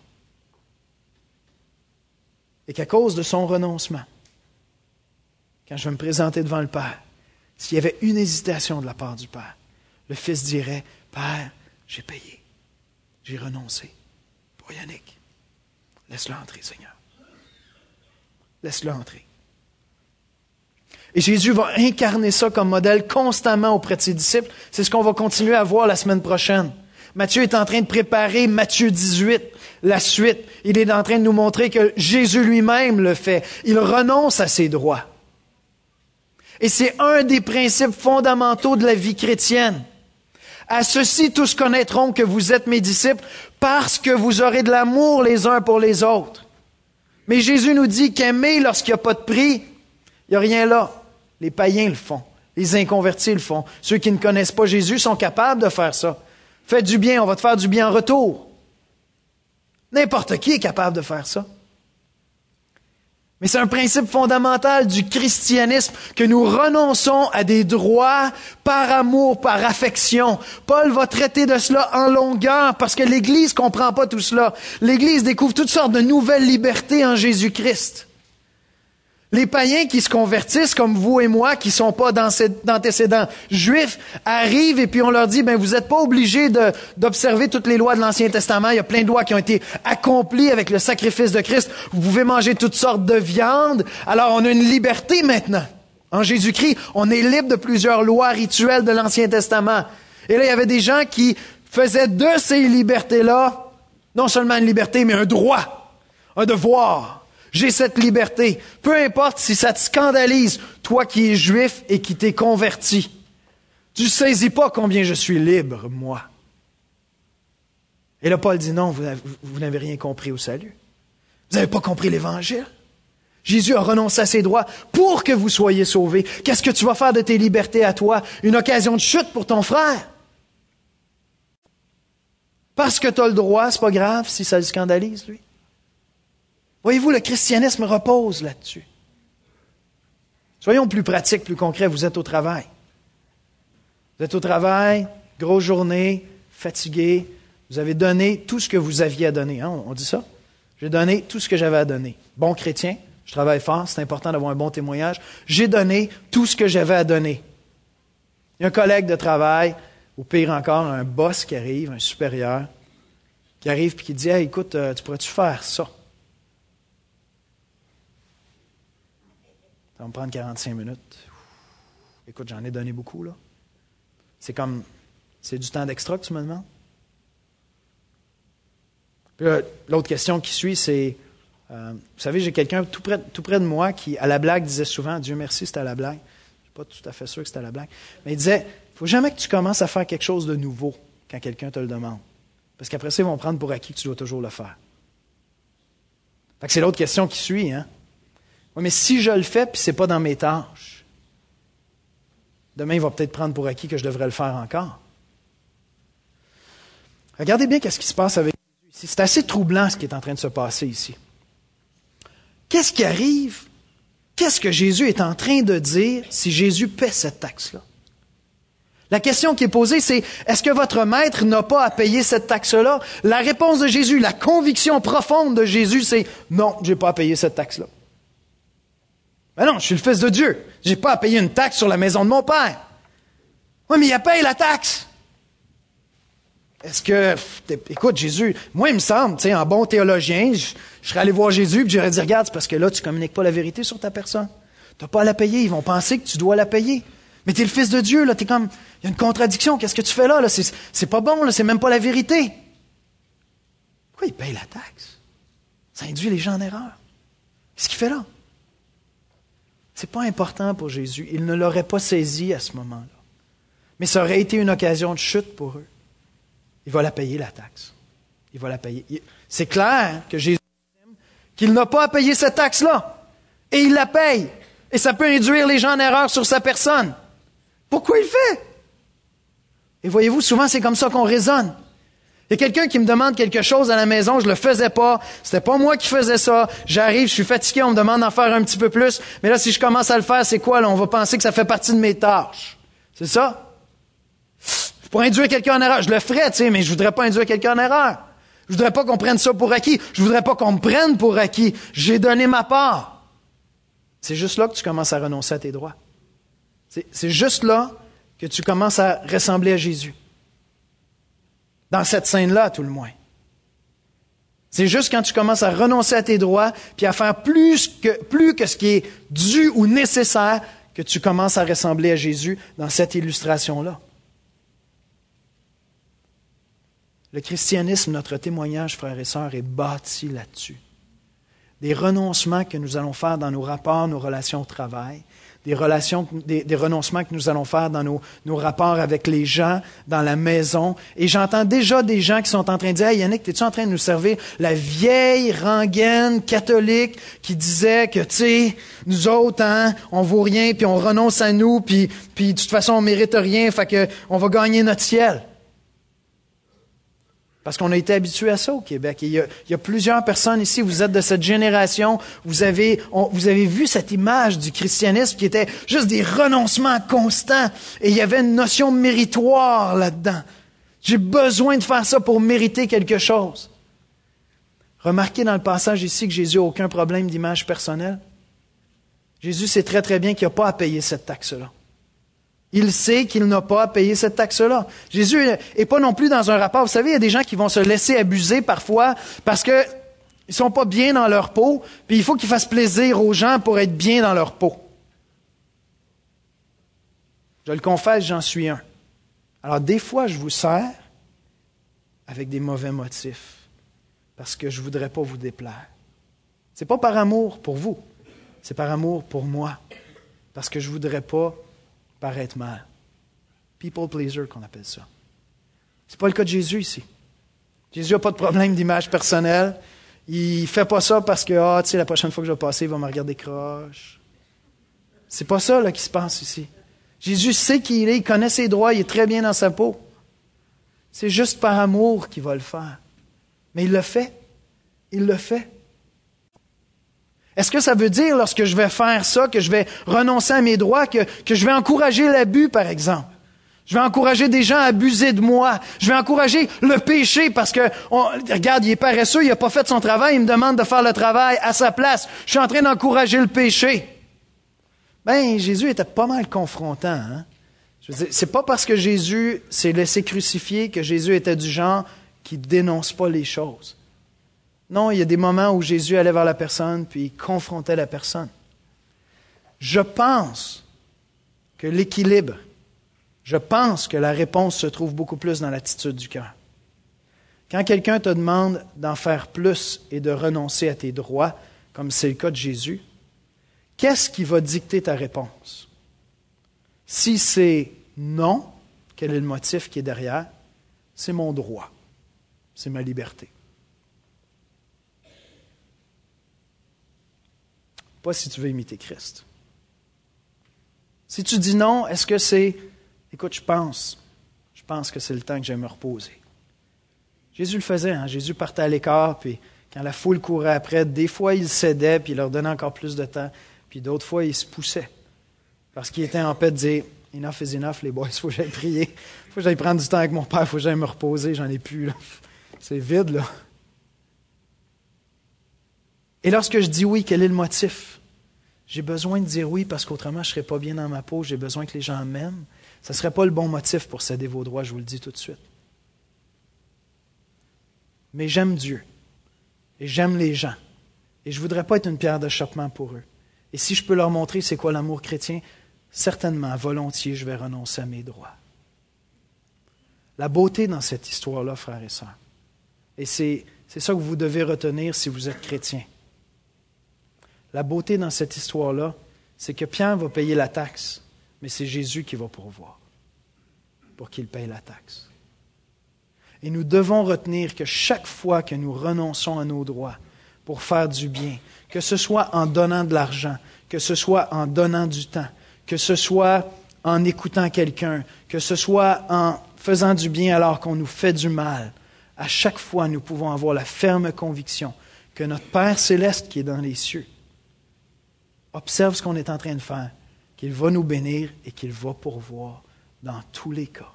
S1: Et qu'à cause de son renoncement, quand je vais me présenter devant le Père, s'il y avait une hésitation de la part du Père, le Fils dirait, « Père, j'ai payé, j'ai renoncé. Pour Yannick, laisse-le entrer, Seigneur. Laisse-le entrer. » Et Jésus va incarner ça comme modèle constamment auprès de ses disciples. C'est ce qu'on va continuer à voir la semaine prochaine. Matthieu est en train de préparer Matthieu 18, la suite. Il est en train de nous montrer que Jésus lui-même le fait. Il renonce à ses droits. Et c'est un des principes fondamentaux de la vie chrétienne. À ceci, tous connaîtront que vous êtes mes disciples parce que vous aurez de l'amour les uns pour les autres. Mais Jésus nous dit qu'aimer lorsqu'il n'y a pas de prix, il n'y a rien là. Les païens le font. Les inconvertis le font. Ceux qui ne connaissent pas Jésus sont capables de faire ça. Fais du bien, on va te faire du bien en retour. N'importe qui est capable de faire ça. Mais c'est un principe fondamental du christianisme que nous renonçons à des droits par amour, par affection. Paul va traiter de cela en longueur parce que l'Église ne comprend pas tout cela. L'Église découvre toutes sortes de nouvelles libertés en Jésus-Christ. Les païens qui se convertissent, comme vous et moi, qui ne sont pas d'antécédents juifs, arrivent et puis on leur dit, vous n'êtes pas obligés d'observer toutes les lois de l'Ancien Testament. Il y a plein de lois qui ont été accomplies avec le sacrifice de Christ. Vous pouvez manger toutes sortes de viande. Alors on a une liberté maintenant. En Jésus-Christ, on est libre de plusieurs lois rituelles de l'Ancien Testament. Et là, il y avait des gens qui faisaient de ces libertés-là, non seulement une liberté, mais un droit, un devoir. J'ai cette liberté. Peu importe si ça te scandalise, toi qui es juif et qui t'es converti. Tu saisis pas combien je suis libre, moi. Et là, Paul dit non, vous n'avez rien compris au salut. Vous n'avez pas compris l'Évangile. Jésus a renoncé à ses droits pour que vous soyez sauvés. Qu'est-ce que tu vas faire de tes libertés à toi? Une occasion de chute pour ton frère. Parce que tu as le droit, c'est pas grave si ça le scandalise, lui. Voyez-vous, le christianisme repose là-dessus. Soyons plus pratiques, plus concrets. Vous êtes au travail. Vous êtes au travail, grosse journée, fatigué. Vous avez donné tout ce que vous aviez à donner. Hein? On dit ça? J'ai donné tout ce que j'avais à donner. Bon chrétien, je travaille fort, c'est important d'avoir un bon témoignage. J'ai donné tout ce que j'avais à donner. Il y a un collègue de travail, ou pire encore, un boss qui arrive, un supérieur, qui arrive et qui dit « Hey, écoute, tu pourrais-tu faire ça? » Ça va me prendre 45 minutes. Écoute, j'en ai donné beaucoup, là. C'est du temps d'extra que tu me demandes? Puis l'autre question qui suit, c'est, vous savez, j'ai quelqu'un tout près de moi qui, à la blague, disait souvent, Dieu merci, c'était à la blague. Je ne suis pas tout à fait sûr que c'était à la blague. Mais il disait, il ne faut jamais que tu commences à faire quelque chose de nouveau quand quelqu'un te le demande. Parce qu'après ça, ils vont prendre pour acquis que tu dois toujours le faire. Fait que c'est l'autre question qui suit, hein? Oui, mais si je le fais, puis ce n'est pas dans mes tâches, demain, il va peut-être prendre pour acquis que je devrais le faire encore. Regardez bien ce qui se passe avec Jésus ici. C'est assez troublant ce qui est en train de se passer ici. Qu'est-ce qui arrive? Qu'est-ce que Jésus est en train de dire si Jésus paie cette taxe-là? La question qui est posée, c'est, est-ce que votre maître n'a pas à payer cette taxe-là? La réponse de Jésus, la conviction profonde de Jésus, c'est, non, je n'ai pas à payer cette taxe-là. Ben non, je suis le Fils de Dieu. Je n'ai pas à payer une taxe sur la maison de mon Père. Oui, mais il paye la taxe. Est-ce que, écoute, Jésus, moi, il me semble, en bon théologien, je serais allé voir Jésus et j'aurais dit, regarde, c'est parce que là, tu ne communiques pas la vérité sur ta personne. Tu n'as pas à la payer. Ils vont penser que tu dois la payer. Mais tu es le Fils de Dieu, là, t'es comme, il y a une contradiction. Qu'est-ce que tu fais là? C'est pas bon, là, c'est même pas la vérité. Pourquoi il paye la taxe? Ça induit les gens en erreur. Qu'est-ce qu'il fait là? C'est pas important pour Jésus. Il ne l'aurait pas saisi à ce moment-là. Mais ça aurait été une occasion de chute pour eux. Il va la payer, la taxe. Il va la payer. C'est clair que Jésus estime qu'il n'a pas à payer cette taxe-là. Et il la paye. Et ça peut induire les gens en erreur sur sa personne. Pourquoi il le fait? Et voyez-vous, souvent c'est comme ça qu'on raisonne. Il y a quelqu'un qui me demande quelque chose à la maison, je le faisais pas, c'était pas moi qui faisais ça, j'arrive, je suis fatigué, on me demande d'en faire un petit peu plus, mais là, si je commence à le faire, c'est quoi, là? On va penser que ça fait partie de mes tâches. C'est ça? Je pourrais induire quelqu'un en erreur. Je le ferais, mais je voudrais pas induire quelqu'un en erreur. Je voudrais pas qu'on prenne ça pour acquis. Je voudrais pas qu'on me prenne pour acquis. J'ai donné ma part. C'est juste là que tu commences à renoncer à tes droits. C'est juste là que tu commences à ressembler à Jésus. Dans cette scène-là, à tout le moins. C'est juste quand tu commences à renoncer à tes droits, puis à faire plus que ce qui est dû ou nécessaire, que tu commences à ressembler à Jésus dans cette illustration-là. Le christianisme, notre témoignage, frères et sœurs, est bâti là-dessus. Des renoncements que nous allons faire dans nos rapports, nos relations au travail, des renoncements que nous allons faire dans nos rapports avec les gens, dans la maison. Et j'entends déjà des gens qui sont en train de dire « Hey Yannick, es-tu en train de nous servir la vieille rengaine catholique qui disait que, tu sais, nous autres, hein, on vaut rien, puis on renonce à nous, puis de toute façon, on mérite rien, fait que on va gagner notre ciel. » Parce qu'on a été habitué à ça au Québec. Et il y a plusieurs personnes ici, vous êtes de cette génération, vous avez vu cette image du christianisme qui était juste des renoncements constants. Et il y avait une notion méritoire là-dedans. J'ai besoin de faire ça pour mériter quelque chose. Remarquez dans le passage ici que Jésus n'a aucun problème d'image personnelle. Jésus sait très très bien qu'il n'a pas à payer cette taxe-là. Il sait qu'il n'a pas à payer cette taxe-là. Jésus n'est pas non plus dans un rapport. Vous savez, il y a des gens qui vont se laisser abuser parfois parce qu'ils ne sont pas bien dans leur peau, puis il faut qu'ils fassent plaisir aux gens pour être bien dans leur peau. Je le confesse, j'en suis un. Alors des fois, je vous sers avec des mauvais motifs parce que je ne voudrais pas vous déplaire. Ce n'est pas par amour pour vous, c'est par amour pour moi, parce que je ne voudrais pas paraître mal. People pleaser qu'on appelle ça. Ce n'est pas le cas de Jésus ici. Jésus n'a pas de problème d'image personnelle. Il ne fait pas ça parce que, la prochaine fois que je vais passer, il va me regarder croche. C'est pas ça là, qui se passe ici. Jésus sait qui il est, il connaît ses droits, il est très bien dans sa peau. C'est juste par amour qu'il va le faire. Mais il le fait. Il le fait. Est-ce que ça veut dire, lorsque je vais faire ça, que je vais renoncer à mes droits, que je vais encourager l'abus, par exemple? Je vais encourager des gens à abuser de moi. Je vais encourager le péché parce que, regarde, il est paresseux, il n'a pas fait son travail, il me demande de faire le travail à sa place. Je suis en train d'encourager le péché. Ben, Jésus était pas mal confrontant, hein? Je veux dire, c'est pas parce que Jésus s'est laissé crucifier que Jésus était du genre qui dénonce pas les choses. Non, il y a des moments où Jésus allait vers la personne puis il confrontait la personne. Je pense que l'équilibre, je pense que la réponse se trouve beaucoup plus dans l'attitude du cœur. Quand quelqu'un te demande d'en faire plus et de renoncer à tes droits, comme c'est le cas de Jésus, qu'est-ce qui va dicter ta réponse? Si c'est non, quel est le motif qui est derrière? C'est mon droit, c'est ma liberté. Pas si tu veux imiter Christ. Si tu dis non, est-ce que c'est... Écoute, je pense que c'est le temps que j'aime me reposer. Jésus le faisait, hein? Jésus partait à l'écart, puis quand la foule courait après, des fois il cédait, puis il leur donnait encore plus de temps, puis d'autres fois il se poussait. Parce qu'il était en paix de dire, enough is enough, les boys, il faut que j'aille prier, il faut que j'aille prendre du temps avec mon père, il faut que j'aille me reposer, j'en ai plus, là. C'est vide, là. Et lorsque je dis oui, quel est le motif? J'ai besoin de dire oui parce qu'autrement je ne serais pas bien dans ma peau, j'ai besoin que les gens m'aiment. Ce ne serait pas le bon motif pour céder vos droits, je vous le dis tout de suite. Mais j'aime Dieu et j'aime les gens et je ne voudrais pas être une pierre d'achoppement pour eux. Et si je peux leur montrer c'est quoi l'amour chrétien, certainement, volontiers, je vais renoncer à mes droits. La beauté dans cette histoire-là, frères et sœurs, et c'est ça que vous devez retenir si vous êtes chrétien. La beauté dans cette histoire-là, c'est que Pierre va payer la taxe, mais c'est Jésus qui va pourvoir pour qu'il paye la taxe. Et nous devons retenir que chaque fois que nous renonçons à nos droits pour faire du bien, que ce soit en donnant de l'argent, que ce soit en donnant du temps, que ce soit en écoutant quelqu'un, que ce soit en faisant du bien alors qu'on nous fait du mal, à chaque fois nous pouvons avoir la ferme conviction que notre Père céleste qui est dans les cieux observe ce qu'on est en train de faire, qu'il va nous bénir et qu'il va pourvoir dans tous les cas.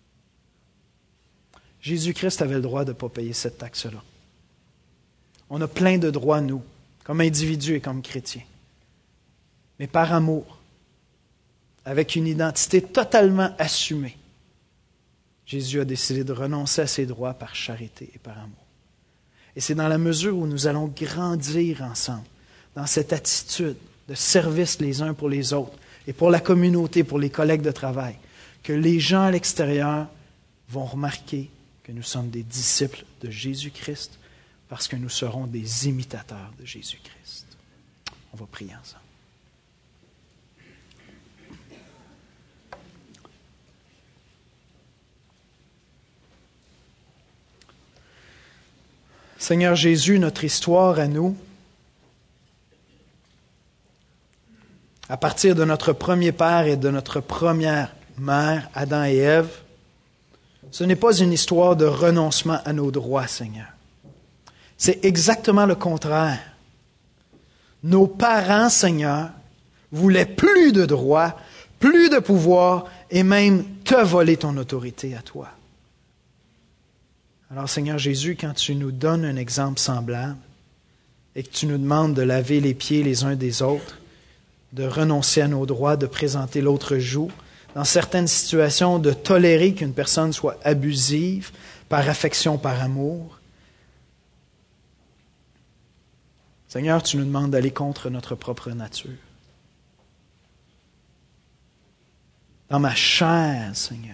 S1: Jésus-Christ avait le droit de ne pas payer cette taxe-là. On a plein de droits, nous, comme individus et comme chrétiens. Mais par amour, avec une identité totalement assumée, Jésus a décidé de renoncer à ses droits par charité et par amour. Et c'est dans la mesure où nous allons grandir ensemble, dans cette attitude de service les uns pour les autres et pour la communauté, pour les collègues de travail, que les gens à l'extérieur vont remarquer que nous sommes des disciples de Jésus-Christ parce que nous serons des imitateurs de Jésus-Christ. On va prier ensemble. Seigneur Jésus, notre histoire à nous, à partir de notre premier père et de notre première mère, Adam et Ève, ce n'est pas une histoire de renoncement à nos droits, Seigneur. C'est exactement le contraire. Nos parents, Seigneur, voulaient plus de droits, plus de pouvoir et même te voler ton autorité à toi. Alors, Seigneur Jésus, quand tu nous donnes un exemple semblable et que tu nous demandes de laver les pieds les uns des autres, de renoncer à nos droits, de présenter l'autre joue, dans certaines situations, de tolérer qu'une personne soit abusive par affection, par amour. Seigneur, tu nous demandes d'aller contre notre propre nature. Dans ma chair, Seigneur,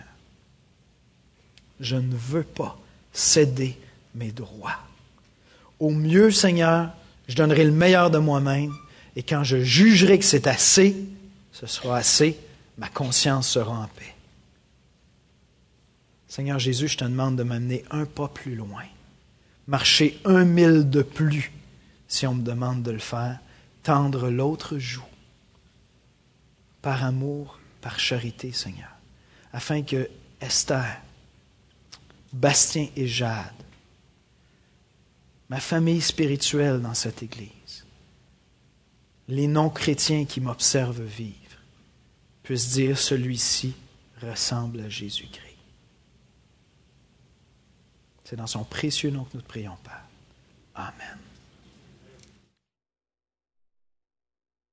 S1: je ne veux pas céder mes droits. Au mieux, Seigneur, je donnerai le meilleur de moi-même et quand je jugerai que c'est assez, ce sera assez, ma conscience sera en paix. Seigneur Jésus, je te demande de m'amener un pas plus loin marcher 1 mille de plus si on me demande de le faire, tendre l'autre joue, par amour, par charité, Seigneur, afin que Esther, Bastien et Jade, ma famille spirituelle dans cette Église, les non-chrétiens qui m'observent vivre, puissent dire celui-ci ressemble à Jésus-Christ. C'est dans son précieux nom que nous te prions, Père. Amen.